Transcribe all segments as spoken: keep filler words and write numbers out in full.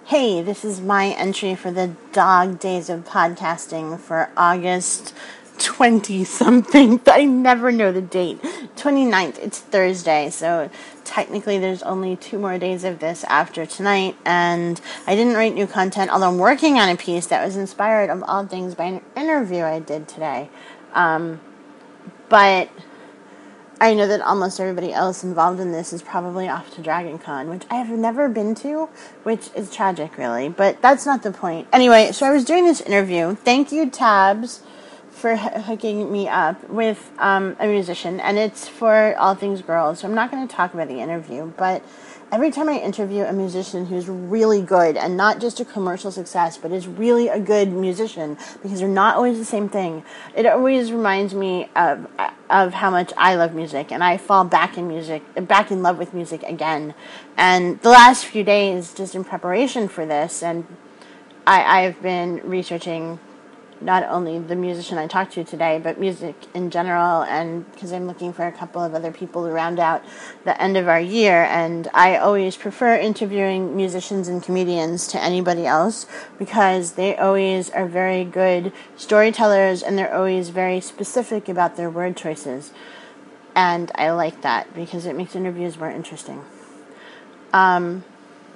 Hey, this is my entry for the dog days of podcasting for August twenty-something. I never know the date. twenty-ninth, it's Thursday, so technically there's only two more days of this after tonight, and I didn't write new content, although I'm working on a piece that was inspired, of all things, by an interview I did today. Um, but I know that almost everybody else involved in this is probably off to Dragon Con, which I have never been to, which is tragic, really. But that's not the point. Anyway, so I was doing this interview. Thank you, Tabs, for h- hooking me up with um, a musician, and it's for All Things Girls. So I'm not going to talk about the interview, but every time I interview a musician who's really good, and not just a commercial success, but is really a good musician, because they're not always the same thing, it always reminds me of of how much I love music, and I fall back in music, back in love with music again. And the last few days, just in preparation for this, and I, I've been researching not only the musician I talked to today, but music in general, and because I'm looking for a couple of other people to round out the end of our year, and I always prefer interviewing musicians and comedians to anybody else, because they always are very good storytellers, and they're always very specific about their word choices, and I like that, because it makes interviews more interesting. Um...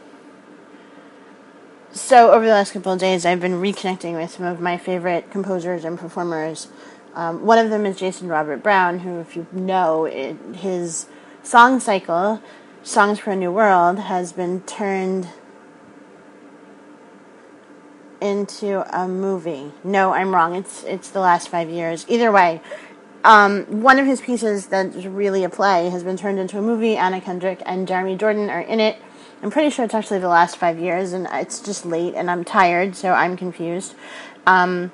So over the last couple of days, I've been reconnecting with some of my favorite composers and performers. Um, one of them is Jason Robert Brown, who, if you know, it, his song cycle, Songs for a New World, has been turned into a movie. No, I'm wrong. It's it's the last five years. Either way, um, one of his pieces that's really a play has been turned into a movie. Anna Kendrick and Jeremy Jordan are in it. I'm pretty sure it's actually the last five years, and it's just late, and I'm tired, so I'm confused. Um,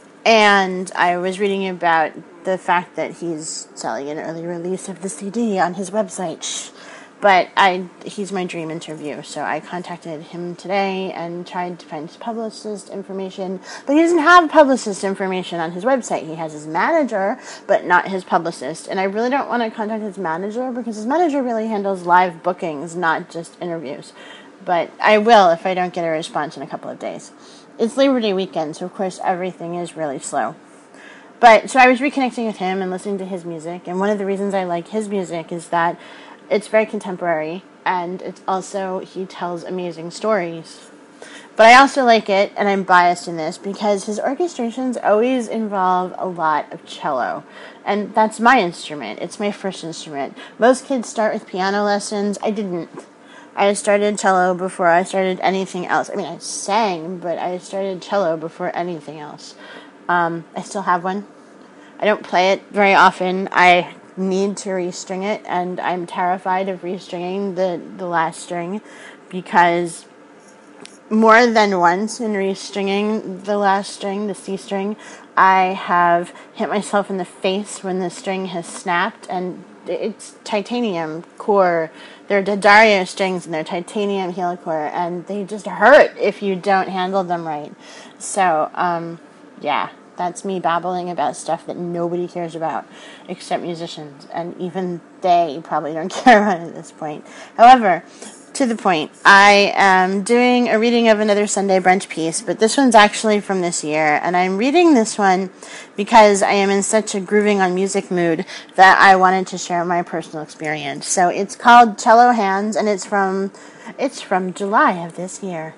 and I was reading about the fact that he's selling an early release of the C D on his website. Shh. But I, he's my dream interview, so I contacted him today and tried to find his publicist information, but he doesn't have publicist information on his website. He has his manager, but not his publicist, and I really don't want to contact his manager, because his manager really handles live bookings, not just interviews. But I will if I don't get a response in a couple of days. It's Labor Day weekend, so of course everything is really slow. But, so I was reconnecting with him and listening to his music, and one of the reasons I like his music is that it's very contemporary, and it's also, he tells amazing stories. But I also like it, and I'm biased in this, because his orchestrations always involve a lot of cello. And that's my instrument. It's my first instrument. Most kids start with piano lessons. I didn't. I started cello before I started anything else. I mean, I sang, but I started cello before anything else. Um, I still have one. I don't play it very often. I need to restring it, and I'm terrified of restringing the, the last string, because more than once in restringing the last string, the C string, I have hit myself in the face when the string has snapped, and it's titanium core. They're D'Addario strings, and they're titanium helicore, and they just hurt if you don't handle them right. So, um, yeah. That's me babbling about stuff that nobody cares about except musicians, and even they probably don't care about it at this point. However, to the point, I am doing a reading of another Sunday brunch piece, but this one's actually from this year, and I'm reading this one because I am in such a grooving on music mood that I wanted to share my personal experience. So it's called Cello Hands, and it's from it's from July of this year.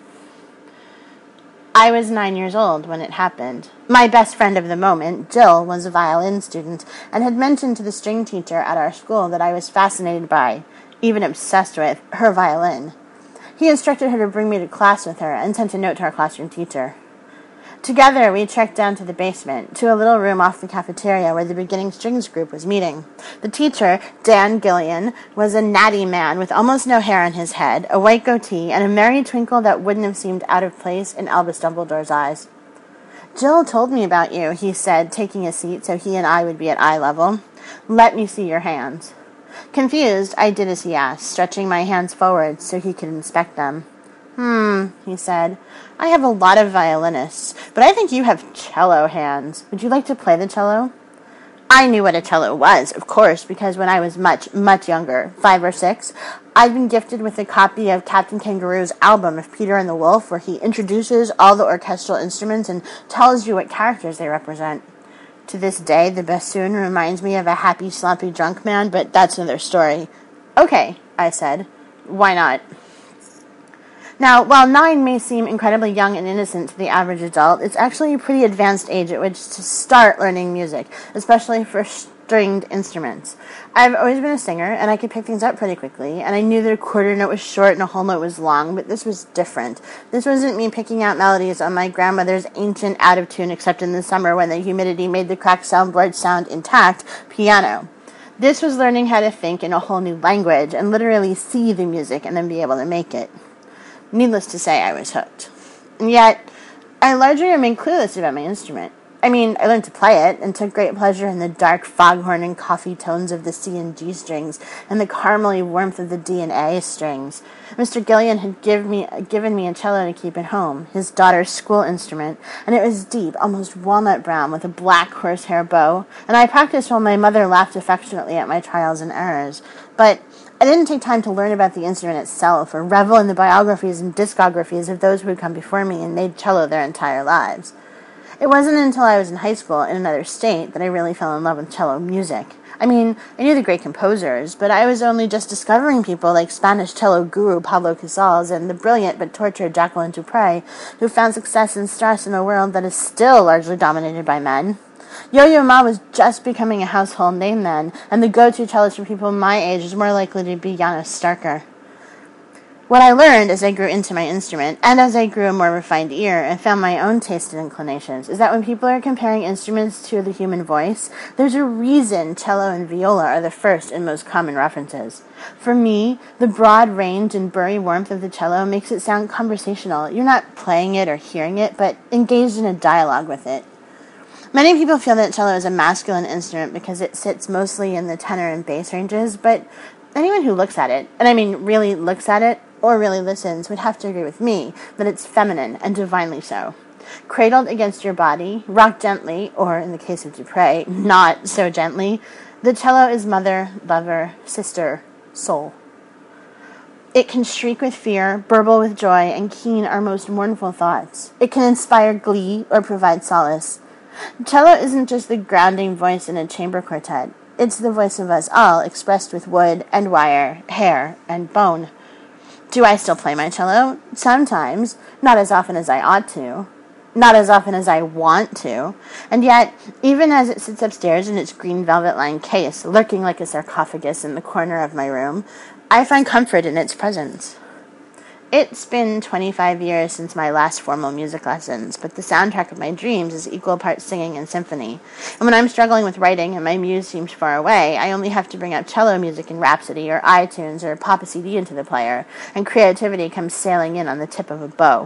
I was nine years old when it happened. My best friend of the moment, Jill, was a violin student and had mentioned to the string teacher at our school that I was fascinated by, even obsessed with, her violin. He instructed her to bring me to class with her and sent a note to our classroom teacher. Together, we trekked down to the basement, to a little room off the cafeteria where the beginning strings group was meeting. The teacher, Dan Gillian, was a natty man with almost no hair on his head, a white goatee, and a merry twinkle that wouldn't have seemed out of place in Albus Dumbledore's eyes. Jill told me about you, he said, taking a seat so he and I would be at eye level. Let me see your hands. Confused, I did as he asked, stretching my hands forward so he could inspect them. Hmm, he said. I have a lot of violinists, but I think you have cello hands. Would you like to play the cello? I knew what a cello was, of course, because when I was much, much younger, five or six, I'd been gifted with a copy of Captain Kangaroo's album of Peter and the Wolf, where he introduces all the orchestral instruments and tells you what characters they represent. To this day, the bassoon reminds me of a happy, sloppy drunk man, but that's another story. Okay, I said. Why not? Now, while nine may seem incredibly young and innocent to the average adult, it's actually a pretty advanced age at which to start learning music, especially for stringed instruments. I've always been a singer, and I could pick things up pretty quickly, and I knew that a quarter note was short and a whole note was long, but this was different. This wasn't me picking out melodies on my grandmother's ancient out-of-tune, except in the summer when the humidity made the cracked soundboard sound intact, piano. This was learning how to think in a whole new language and literally see the music and then be able to make it. Needless to say, I was hooked. And yet, I largely remained clueless about my instrument. I mean, I learned to play it and took great pleasure in the dark foghorn and coffee tones of the C and G strings and the caramely warmth of the D and A strings. Mister Gillian had give me, given me a cello to keep at home, his daughter's school instrument, and it was deep, almost walnut brown, with a black horsehair bow, and I practiced while my mother laughed affectionately at my trials and errors. But I didn't take time to learn about the instrument itself or revel in the biographies and discographies of those who had come before me and made cello their entire lives. It wasn't until I was in high school in another state that I really fell in love with cello music. I mean, I knew the great composers, but I was only just discovering people like Spanish cello guru Pablo Casals and the brilliant but tortured Jacqueline Dupre, who found success in Strauss in a world that is still largely dominated by men. Yo-Yo Ma was just becoming a household name then, and the go-to cellist for people my age was more likely to be Janos Starker. What I learned as I grew into my instrument, and as I grew a more refined ear and found my own taste and inclinations, is that when people are comparing instruments to the human voice, there's a reason cello and viola are the first and most common references. For me, the broad range and burry warmth of the cello makes it sound conversational. You're not playing it or hearing it, but engaged in a dialogue with it. Many people feel that cello is a masculine instrument because it sits mostly in the tenor and bass ranges, but anyone who looks at it, and I mean really looks at it, or really listens, would have to agree with me that it's feminine and divinely so. Cradled against your body, rocked gently, or in the case of Dupre, not so gently, the cello is mother, lover, sister, soul. It can shriek with fear, burble with joy, and keen our most mournful thoughts. It can inspire glee or provide solace. Cello isn't just the grounding voice in a chamber quartet. It's the voice of us all, expressed with wood and wire, hair and bone. Do I still play my cello? Sometimes. Not as often as I ought to. Not as often as I want to. And yet, even as it sits upstairs in its green velvet-lined case, lurking like a sarcophagus in the corner of my room, I find comfort in its presence. It's been twenty-five years since my last formal music lessons, but the soundtrack of my dreams is equal parts singing and symphony. And when I'm struggling with writing and my muse seems far away, I only have to bring up cello music in Rhapsody or iTunes or pop a C D into the player, and creativity comes sailing in on the tip of a bow.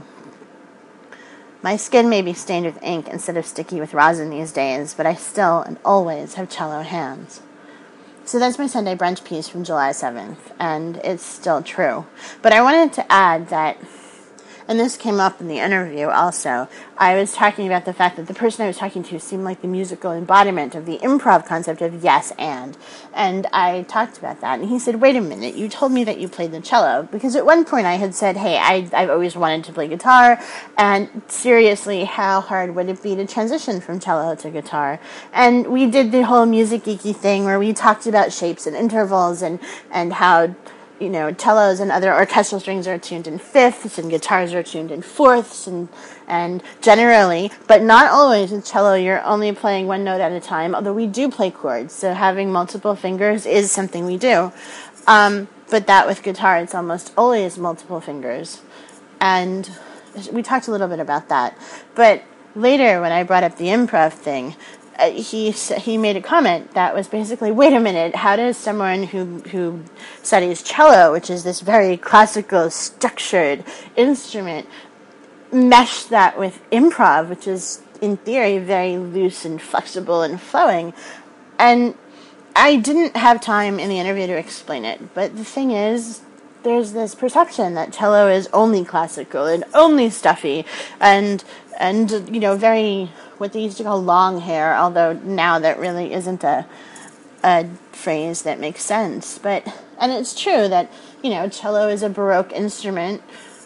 My skin may be stained with ink instead of sticky with rosin these days, but I still and always have cello hands. So that's my Sunday brunch piece from July seventh, and it's still true. But I wanted to add that, and this came up in the interview also, I was talking about the fact that the person I was talking to seemed like the musical embodiment of the improv concept of yes and. And I talked about that, and he said, wait a minute, you told me that you played the cello, because at one point I had said, hey, I, I've always wanted to play guitar, and seriously, how hard would it be to transition from cello to guitar? And we did the whole music geeky thing where we talked about shapes and intervals and, and how, you know, cellos and other orchestral strings are tuned in fifths, and guitars are tuned in fourths, and and generally, but not always, with cello, you're only playing one note at a time, although we do play chords, so having multiple fingers is something we do. Um, but that with guitar, it's almost always multiple fingers. And we talked a little bit about that. But later, when I brought up the improv thing, Uh, he he made a comment that was basically, wait a minute, how does someone who who studies cello, which is this very classical, structured instrument, mesh that with improv, which is, in theory, very loose and flexible and flowing? And I didn't have time in the interview to explain it, but the thing is, there's this perception that cello is only classical and only stuffy and, and you know, very what they used to call long hair, although now that really isn't a a phrase that makes sense. But and it's true that, you know, cello is a Baroque instrument,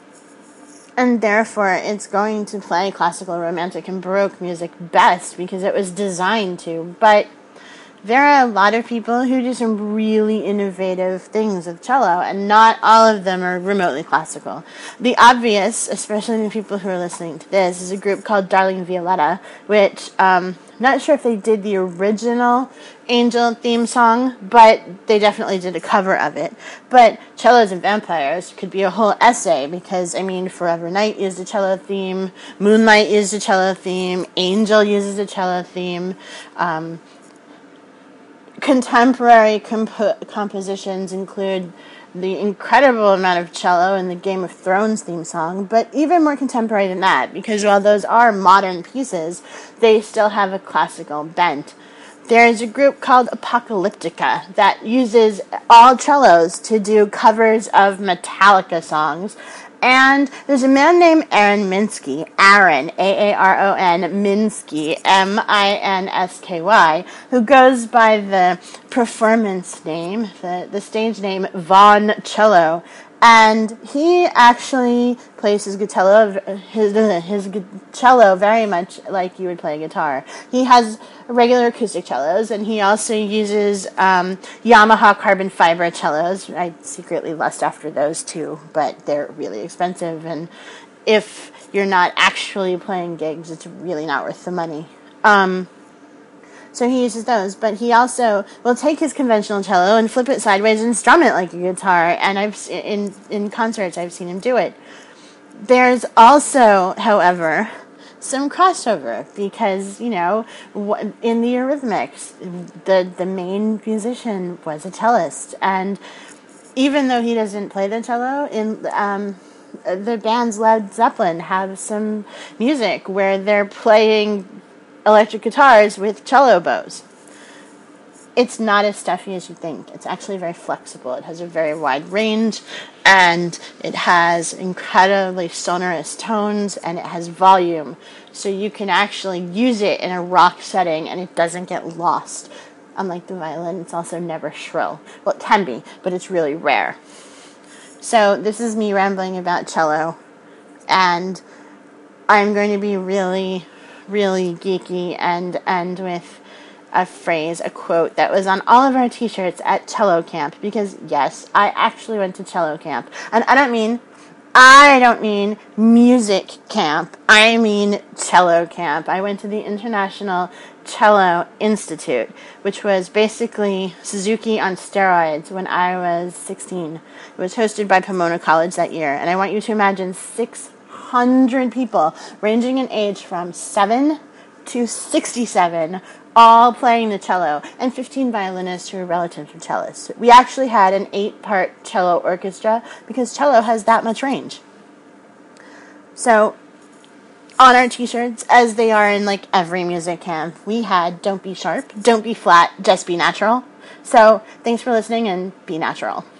and therefore it's going to play classical, romantic, and Baroque music best because it was designed to. But there are a lot of people who do some really innovative things with cello, and not all of them are remotely classical. The obvious, especially the people who are listening to this, is a group called Darling Violetta, which um, I'm not sure if they did the original Angel theme song, but they definitely did a cover of it. But Cellos and Vampires could be a whole essay, because, I mean, Forever Night is the cello theme, Moonlight is the cello theme, Angel uses a cello theme, um... Contemporary compo- compositions include the incredible amount of cello in the Game of Thrones theme song, but even more contemporary than that, because while those are modern pieces, they still have a classical bent. There's a group called Apocalyptica that uses all cellos to do covers of Metallica songs. And there's a man named Aaron Minsky, Aaron, A A R O N, Minsky, M I N S K Y, who goes by the performance name, the, the stage name, Von Cello. And he actually plays his guitar, his, his cello very much like you would play a guitar. He has regular acoustic cellos, and he also uses um, Yamaha carbon fiber cellos. I secretly lust after those too, but they're really expensive, and if you're not actually playing gigs, it's really not worth the money. Um, So he uses those, but he also will take his conventional cello and flip it sideways and strum it like a guitar, and I've in in concerts I've seen him do it. There's also, however, some crossover, because, you know, in the Eurythmics, the the main musician was a cellist, and even though he doesn't play the cello, in um, the band's Led Zeppelin have some music where they're playing electric guitars with cello bows. It's not as stuffy as you think. It's actually very flexible. It has a very wide range, and it has incredibly sonorous tones, and it has volume. So you can actually use it in a rock setting, and it doesn't get lost. Unlike the violin, it's also never shrill. Well, it can be, but it's really rare. So this is me rambling about cello, and I'm going to be really... really geeky and end with a phrase, a quote that was on all of our t-shirts at cello camp, because yes, I actually went to cello camp, and I don't mean I don't mean music camp, I mean cello camp. I went to the International Cello Institute, which was basically Suzuki on steroids when I was sixteen. It was hosted by Pomona College that year, and I want you to imagine six hundred people ranging in age from seven to sixty-seven, all playing the cello, and fifteen violinists who are relative to cellists. We actually had an eight-part cello orchestra because cello has that much range. So, on our t-shirts, as they are in like every music camp, we had "Don't be sharp, don't be flat, just be natural." So, thanks for listening, and be natural.